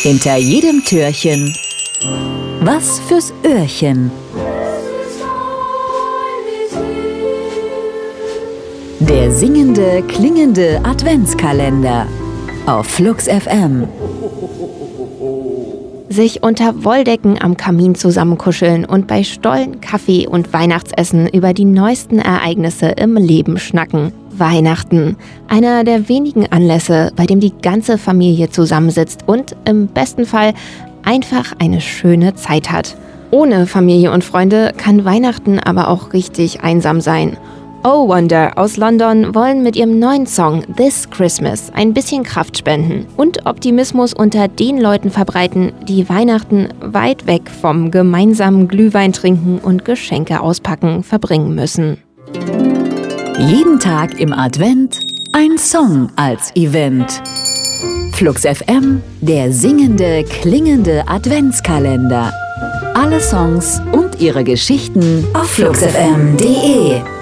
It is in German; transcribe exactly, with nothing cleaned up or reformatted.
Hinter jedem Türchen was fürs Öhrchen. Der singende, klingende Adventskalender auf Flux F M. Sich unter Wolldecken am Kamin zusammenkuscheln und bei Stollen, Kaffee und Weihnachtsessen über die neuesten Ereignisse im Leben schnacken. Weihnachten. Einer der wenigen Anlässe, bei dem die ganze Familie zusammensitzt und im besten Fall einfach eine schöne Zeit hat. Ohne Familie und Freunde kann Weihnachten aber auch richtig einsam sein. Oh Wonder aus London wollen mit ihrem neuen Song This Christmas ein bisschen Kraft spenden und Optimismus unter den Leuten verbreiten, die Weihnachten weit weg vom gemeinsamen Glühwein trinken und Geschenke auspacken verbringen müssen. Jeden Tag im Advent ein Song als Event. Flux F M, der singende, klingende Adventskalender. Alle Songs und ihre Geschichten auf flux f m punkt d e.